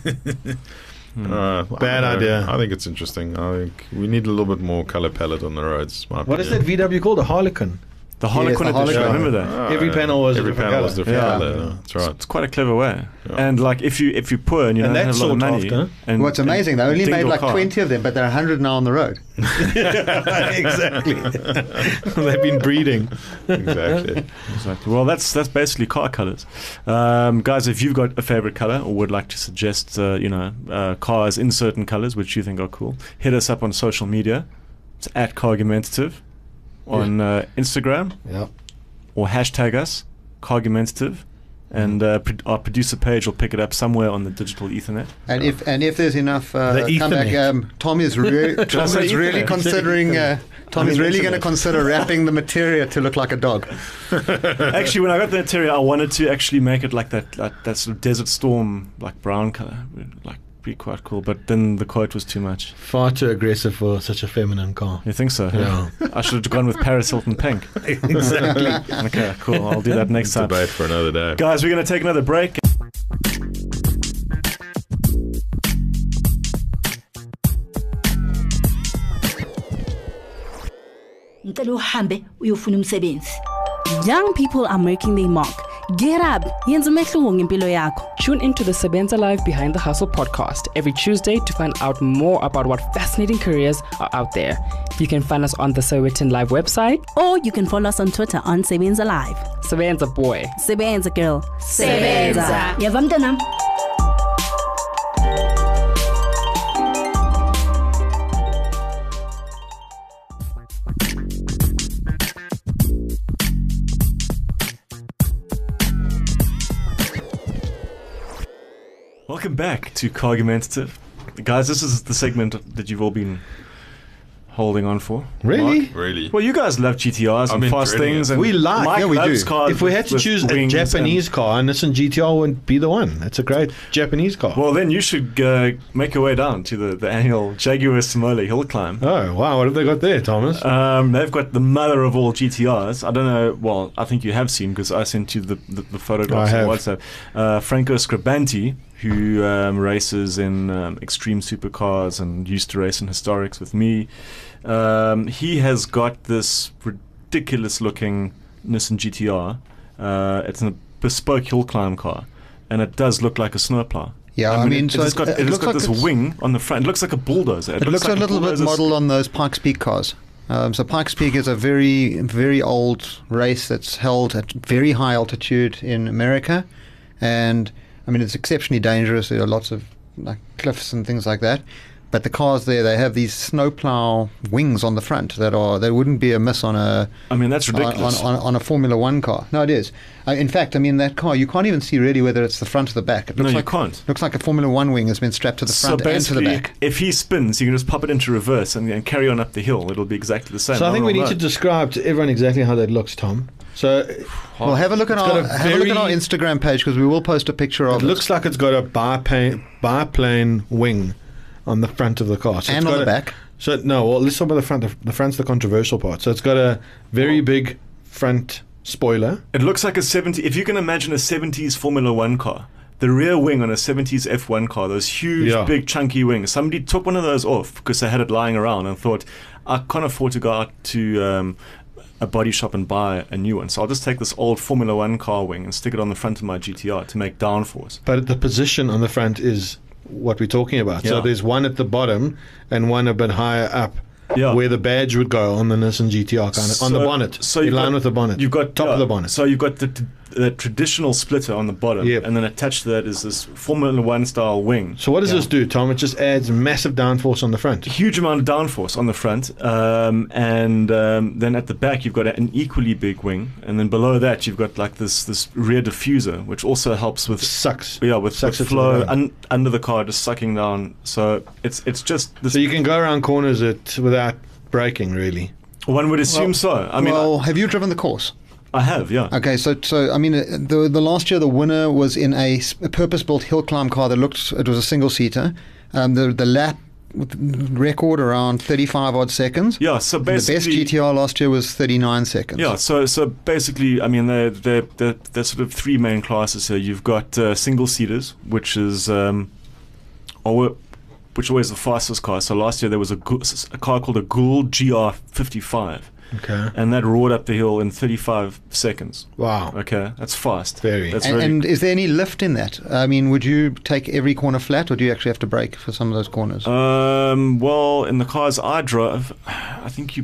I Bad don't know. idea. I think it's interesting. I think we need a little bit more color palette on the roads. What is that VW called? A Harlequin. The Harlequin the edition, Harlequin. remember that? Every panel was a every different panel color. was different Yeah. color. Yeah, that's right. It's quite a clever way. Yeah. And like if you're poor and you And don't have that's a lot of sought money, after. and What's amazing, they only ding made your like car. 20 of them, but there are 100 now on the road. Exactly. They've been breeding. Exactly. Exactly. Well, that's basically car colors, guys. If you've got a favorite color or would like to suggest, cars in certain colors which you think are cool, hit us up on social media. It's at Cargumentative on Instagram, Yeah. or hashtag us Cargumentative, and our producer page will pick it up somewhere on the digital Ethernet. And if there's enough The comeback, Ethernet. Tom is really Ethernet? considering. Tom is really going to Internet. consider wrapping the material to look like a dog. Actually, when I got the interior, I wanted to actually make it like that sort of Desert Storm, like brown color, like be quite cool. But then the quote was too much. Far too aggressive for such a feminine car. You think so? Yeah. I should have gone with Paris Hilton Pink. Exactly. Okay, cool. I'll do that next time. Debate for another day. Guys, we're going to take another break. Young people are making their mark. Get up. Yenza umehluko ngempilo yakho. Tune into the Sebenza Live Behind the Hustle podcast every Tuesday to find out more about what fascinating careers are out there. You can find us on the Sowetan Live website. Or you can follow us on Twitter on Sebenza Live. Sebenza boy. Sebenza girl. Sebenza. Yeva mntanam. Welcome back to Cargumentative. Guys, this is the segment that you've all been holding on for. Really? Mark? Really? Well, you guys love GTRs and been fast dreading things. it. And We like. Mike Yeah, we loves do. cars If we with- had to with choose a wings Japanese car, Nissan GTR would be the one. It's a great Japanese car. Well, then you should make your way down to the annual Jaguar Simola hill climb. Oh, wow. What have they got there, Thomas? They've got the mother of all GTRs. I don't know. Well, I think you have seen because I sent you the photographs I on have. WhatsApp. Franco Scribanti, who races in extreme supercars and used to race in historics with me. He has got this ridiculous-looking Nissan GTR. It's a bespoke hill climb car, and it does look like a snowplow. Yeah, I mean, so it's got it looks got like this it's- wing on the front. It looks like a bulldozer. It looks like a little bit bulldozer. model on those Pikes Peak cars. So Pikes Peak is a very, very old race that's held at very high altitude in America, and I mean it's exceptionally dangerous. There are lots of like cliffs and things like that. But the cars there, they have these snowplow wings on the front that wouldn't be a miss on a. I mean, that's ridiculous. On a Formula One car. No, it is. In fact, I mean that car, you can't even see really whether it's the front or the back. It looks No, like, you can't. Looks like a Formula One wing has been strapped to the front so and to the basically, back. if he spins, you can just pop it into reverse and carry on up the hill. It'll be exactly the same. So I think we need know. to describe to everyone exactly how that looks, Tom. So Well, have a look at It's got our Instagram page because we will post a picture of it looks like it's got a biplane wing on the front of the car. So and it's on got the back. So no, well, let's talk about the front. The front's the controversial part. So it's got a very big front spoiler. It looks like a 70. If you can imagine a 70s Formula One car, the rear wing on a 70s F1 car, those huge, big, chunky wings. Somebody took one of those off because they had it lying around and thought, I can't afford to go out to a body shop and buy a new one. So I'll just take this old Formula One car wing and stick it on the front of my GTR to make downforce. But the position on the front is what we're talking about. So Yeah. there's one at the bottom and one a bit higher up. Yeah. Where the badge would go on the Nissan GTR kind of on the bonnet. So in you've line got- with the bonnet. You've got top of the bonnet. So you've got the traditional splitter on the bottom, Yep. and then attached to that is this Formula One style wing. So what does this do, Tom? It just adds massive downforce on the front. Huge amount of downforce on the front, and then at the back you've got an equally big wing, and then below that you've got like this rear diffuser, which also helps with Sucks. with Sucks it to flow the ground. under the car, just sucking down. So it's just this. So you can go around corners without braking, really. One would assume so. I mean, have you driven the course? I have, yeah. Okay, so I mean, the last year the winner was in a purpose-built hill climb car that it was a single-seater. The lap record around 35 odd seconds. Yeah, so the best basically GTR last year was 39 seconds. Yeah, so basically, I mean, there's sort of three main classes here. You've got single seaters, which is which always the fastest car. So last year there was a car called a Gould GR55. Okay. And that roared up the hill in 35 seconds. Wow. Okay, that's fast. Very. That's And is there any lift in that? I mean, would you take every corner flat, or do you actually have to brake for some of those corners? Well, in the cars I drove, I think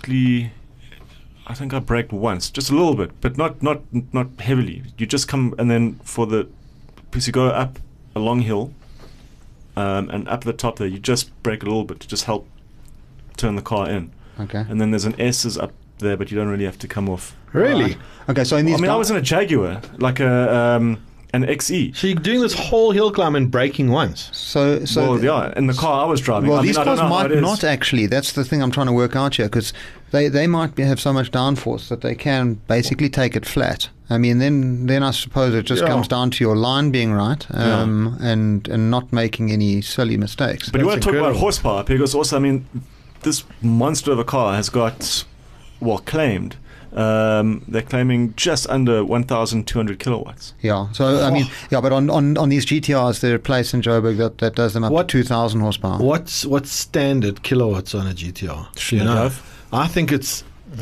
I braked once, just a little bit, but not heavily. You just come, and then because you go up a long hill, and up the top there, you just brake a little bit to just help turn the car in. Okay. And then there's an S's up there, but you don't really have to come off. Really? Right. Okay, so in these I was in a Jaguar, like an XE. So you're doing this whole hill climb and braking once. So well, yeah, in the car I was driving. Well, I mean, these I don't cars know how might it is. not actually. That's the thing I'm trying to work out here, because they might have so much downforce that they can basically take it flat. I mean, then I suppose it just Yeah. comes down to your line being right, and not making any silly mistakes. But you want to talk about incredible. horsepower, because also, I mean, this monster of a car has got, well, claimed. They're claiming just under 1,200 kilowatts. Yeah. So I mean, but on these GTRs, there are a place in Joburg that does them up What- to 2,000 horsepower. What's standard kilowatts on a GTR? Do you Shouldn't know? have. I think it's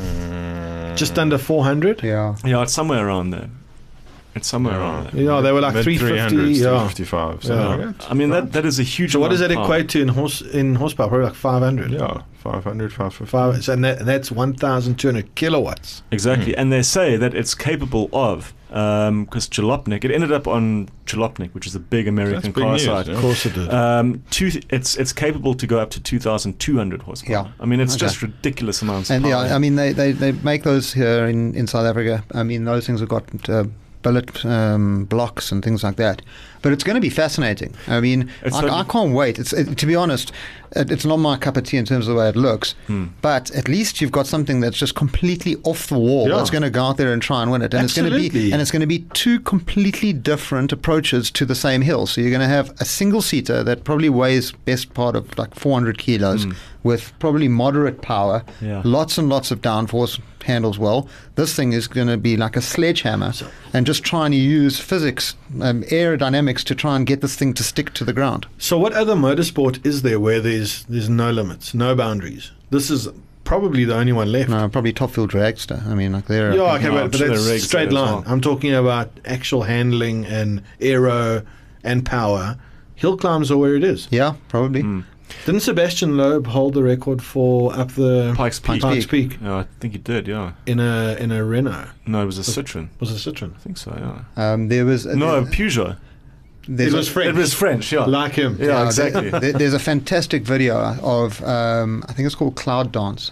just under 400. Yeah. Yeah, it's somewhere around there. It's somewhere around there. Yeah, they were like Mid 350. 300s, Yeah. 355. Something Yeah. like that. I mean, that is a huge So what does amount that of power. equate to in horsepower? Probably like 500. Yeah, 500, 550. So that's 1,200 kilowatts. Exactly, and they say that it's capable of, because Jalopnik, it ended up on Jalopnik, which is a big American That's big car news, site. yeah. Of course it did. It's capable to go up to 2,200 horsepower. Yeah. I mean, it's Okay. just ridiculous amounts And of yeah, power. I mean, they make those here in South Africa. I mean, those things have got billet blocks and things like that. But it's going to be fascinating. I mean, It's I certainly- can't wait. To be honest, it's not my cup of tea in terms of the way it looks. But at least you've got something that's just completely off the wall. Yeah. That's going to go out there and try and win it. And it's Absolutely. going to be two completely different approaches to the same hill. So you're going to have a single seater that probably weighs best part of like 400 kilos with probably moderate power, Yeah. lots and lots of downforce, handles well. This thing is going to be like a sledgehammer and just trying to use physics, aerodynamics to try and get this thing to stick to the ground. So what other motorsport is there where there's no limits, no boundaries? This is probably the only one left. No, probably Top Fuel Dragster. I mean, like they're Yeah, okay, No, I'm but sure that's they're rigged straight there as line. well. I'm talking about actual handling and aero and power. Hill climbs are where it is. yeah, probably. Didn't Sebastian Loeb hold the record for up the Pikes Peak. Pikes Peak Yeah, I think he did, yeah. in a Renault? No, it was a Citroen. Was it Citroen? I think so, yeah. There was No, Peugeot. there's It was French. It was French, yeah. Like him. Yeah, exactly. There's a fantastic video of I think it's called Cloud Dance.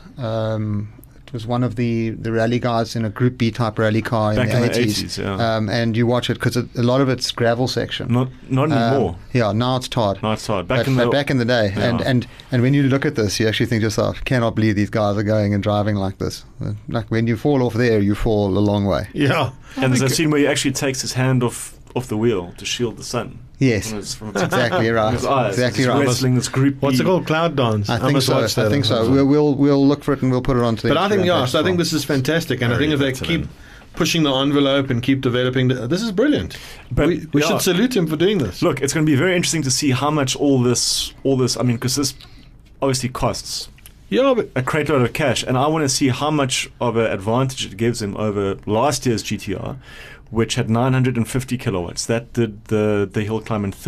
It was one of the rally guys in a Group B type rally car Back in the in the 80s. 80s, yeah. And you watch it because a lot of it's gravel section. Not anymore. Yeah, now it's tarred. No, it's hard. But back in the day, Yeah. and when you look at this, you actually think to yourself, cannot believe these guys are going and driving like this. Like when you fall off there, you fall a long way. Yeah. And there's a scene where he actually takes his hand off the wheel to shield the sun. Yes, From exactly right. his eyes. Exactly He's right. wrestling this group What's B. it called? Cloud Dance. I think must so. watch that. I think so. We'll look for it and we'll put it onto the But I think Instagram page so I as think well. this is fantastic, and I think if they Very keep pushing the envelope and keep developing, this is brilliant. But, we yeah. should salute him for doing this. Look, it's going to be very interesting to see how much all this. I mean, because this obviously costs Yeah, but a crate load of cash, and I want to see how much of an advantage it gives him over last year's GTR, which had 950 kilowatts. That did the hill climb in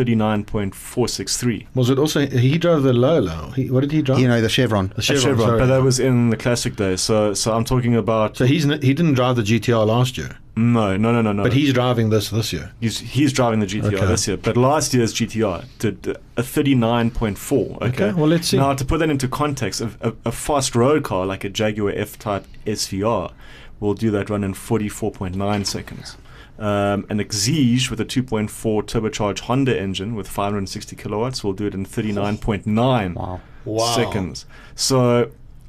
39.463. was it also he drove the Lola? What did he drive? You know, the Chevron. the A Chevron, sorry. but that was in the classic days. So I'm talking about So he didn't drive the GTR last year, no. but he's driving this year. He's driving the GTR Okay. this year, but last year's GTR did a 39.4. Okay, well, let's see. Now, to put that into context, a fast road car like a Jaguar F-Type SVR will do that run in 44.9 seconds. An Exige with a 2.4 turbocharged Honda engine with 560 kilowatts will do it in 39.9 Wow. seconds. So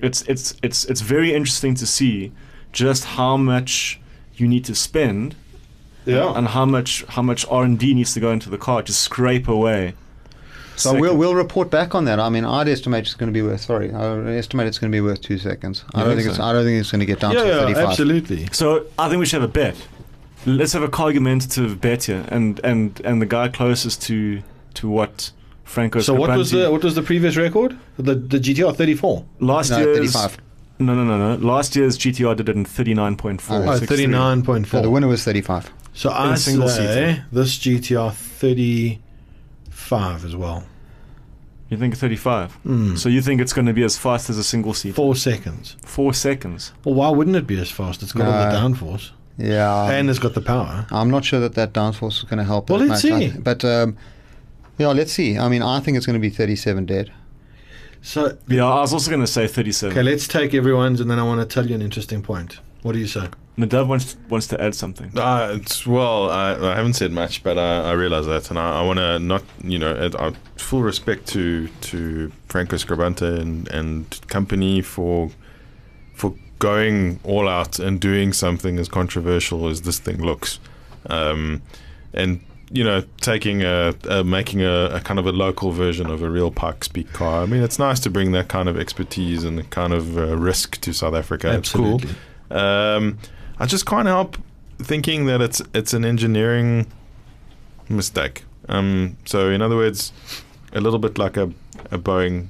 it's very interesting to see just how much you need to spend Yeah. and how much R&D needs to go into the car to scrape away. So seconds. we'll report back on that. I mean, I'd estimate it's going to be worth. I estimate it's going to be worth 2 seconds. I don't think it's going to get down to 35. absolutely. So I think we should have a bet. Let's have a argumentative bet here, and the guy closest to what Franco. So what was the previous record? The GTR 34. last No, year's 35. No. Last year's GTR did it in 39.4. Oh, 39.4. So the winner was 35. So in I a single say seater. this GTR 35 as well. You think 35? So you think it's going to be as fast as a single seat? 4 seconds. 4 seconds. Well, why wouldn't it be as fast? It's got all the downforce. Yeah. And it's got the power. I'm not sure that downforce is going to help. Well, that let's much. see. But yeah, let's see. I mean, I think it's going to be 37 dead. So, Yeah, I was also going to say 37. okay, let's take everyone's, and then I want to tell you an interesting point. What do you say? Nadav wants to add something. I haven't said much, but I realize that, and I want to not, full respect to Franco Scribante and company for going all out and doing something as controversial as this thing looks, and taking making a kind of a local version of a real Pikes Peak car. I mean, it's nice to bring that kind of expertise and kind of risk to South Africa. Absolutely. It's cool. I just can't help thinking that it's an engineering mistake. So in other words, a little bit like a Boeing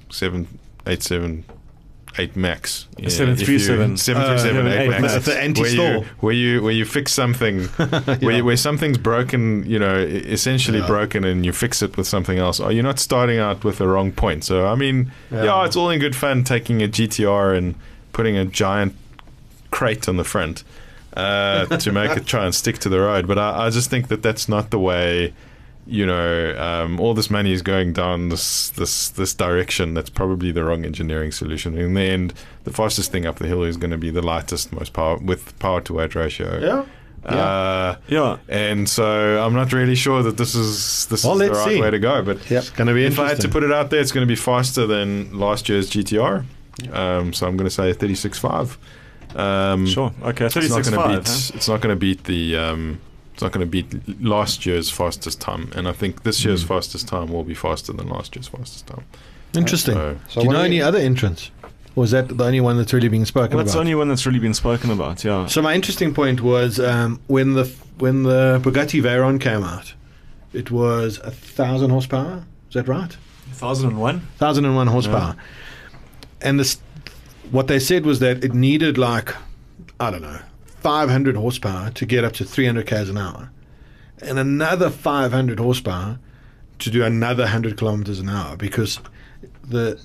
787-8 Max, 737, 737-8 Max, the anti-stall, where you fix something, where something's broken, essentially broken, and you fix it with something else. Or you're not starting out with the wrong point. So I mean, it's all in good fun taking a GTR and putting a giant crate on the front to make it try and stick to the road. But I just think that's not the way. All this money is going down this direction. That's probably the wrong engineering solution. In the end, the fastest thing up the hill is going to be the lightest, most power with power to weight ratio. And so I'm not really sure that this is the right way to go. But it's going to be if I had to put it out there, it's going to be faster than last year's GTR. So I'm going to say 36.5. Sure. Okay. 36.5. It's not going to beat the. It's not going to beat last year's fastest time, and I think this year's fastest time will be faster than last year's fastest time. Interesting. So do you know any other entrants? Or is that the only one that's really being spoken about? That's the only one that's really been spoken about, yeah. So my interesting point was when the Bugatti Veyron came out, it was 1,000 horsepower. Is that right? 1,001? 1,001 horsepower. Yeah. And what they said was that it needed 500 horsepower to get up to 300 k's an hour, and another 500 horsepower to do another 100 kilometers an hour, because the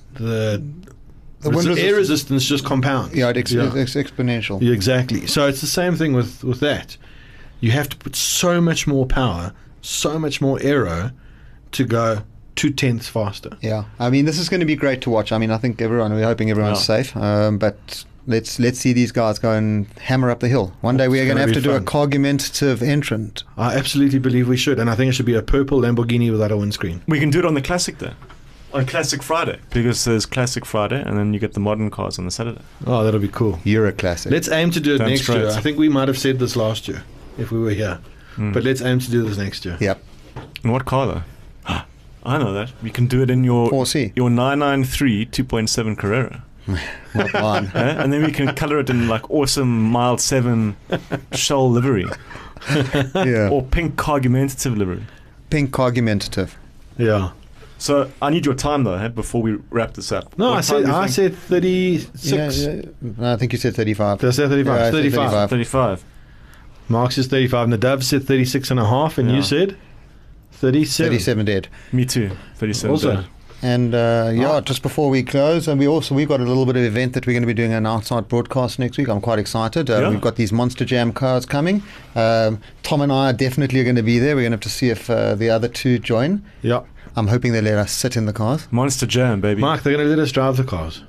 air resistance just compounds. Yeah, it's exponential. Yeah, exactly. So it's the same thing with that. You have to put so much more power, so much more aero to go 0.2 faster. Yeah, I mean, this is going to be great to watch. I mean, I think we're hoping everyone's safe, but let's see these guys go and hammer up the hill. One day we are going to have to do a argumentative entrant. I absolutely believe we should, and I think it should be a purple Lamborghini without a windscreen. We can do it on the Classic Day, on Classic Friday, because there's Classic Friday, and then you get the modern cars on the Saturday. Oh, that'll be cool. Euro Classic. Let's aim to do it next year. I think we might have said this last year if we were here, but let's aim to do this next year. Yep. And what car though? I know that. We can do it in your 4C. Your 993 2.7 Carrera. Not mine. And then we can colour it in awesome mild 7 Shell livery. Or pink argumentative livery. Pink argumentative. Yeah. So I need your time though, before we wrap this up. No, I said 36. Yeah. No, I think you said 35. Did I say 35? Yeah, 35. 35. Mark says 35. Nadav said 36.5, and you said 37. 37 dead. Me too. 37 also dead. And just before we close, and we've got a little bit of event that we're going to be doing an outside broadcast next week. I'm quite excited. We've got these Monster Jam cars coming. Tom and I definitely are going to be there. We're going to have to see if the other two join. Yeah. I'm hoping they let us sit in the cars. Monster Jam, baby. Mark, they're going to let us drive the cars.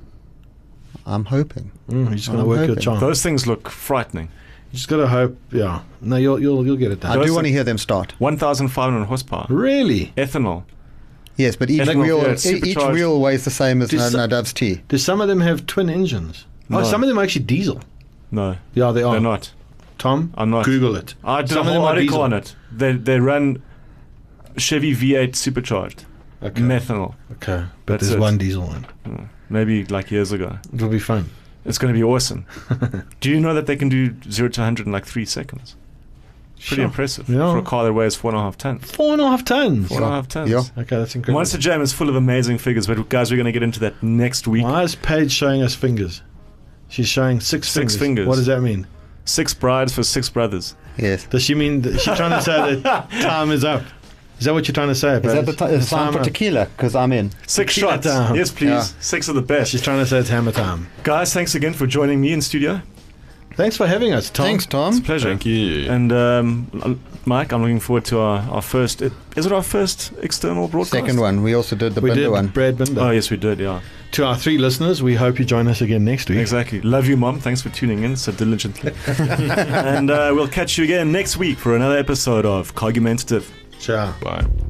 I'm hoping. You're just going to work your charm. Those things look frightening. You just got to hope. Yeah. No, you'll get it done. I do want to hear them start. 1,500 horsepower. Really? Ethanol. Yes, but each wheel weighs the same as Nadav's T. Do some of them have twin engines? No. Oh, some of them are actually diesel. No. Yeah, they are. They're not. Tom, I'm not. Google it. I did a whole article on it. They run Chevy V8 supercharged. Okay. Methanol. Okay. But there's one diesel one. Maybe years ago. It'll be fun. It's going to be awesome. Do you know that they can do 0 to 100 in 3 seconds? Pretty impressive for a car that weighs 4.5 tons. 4.5 tons? 4.5 tons. Yeah. Okay, that's incredible. Monster Jam is full of amazing figures, but guys, we're going to get into that next week. Why is Paige showing us fingers? She's showing six fingers. What does that mean? 6 brides for 6 brothers. Yes. Does she mean, is she trying to say that time is up? Is that what you're trying to say? Is that the time for tequila? Because I'm in. 6 shots. Time. Yes, please. Yeah. 6 of the best. She's trying to say it's hammer time. Guys, thanks again for joining me in studio. Thanks for having us, Tom. Thanks, Tom. It's a pleasure. Thank you. And Mike, I'm looking forward to our first. Is it our first external broadcast? Second one. We also did the Binder one. Brad Binder. Oh, yes, we did, yeah. To our 3 listeners, we hope you join us again next week. Exactly. Love you, Mom. Thanks for tuning in so diligently. And we'll catch you again next week for another episode of Cargumentative. Ciao. Bye.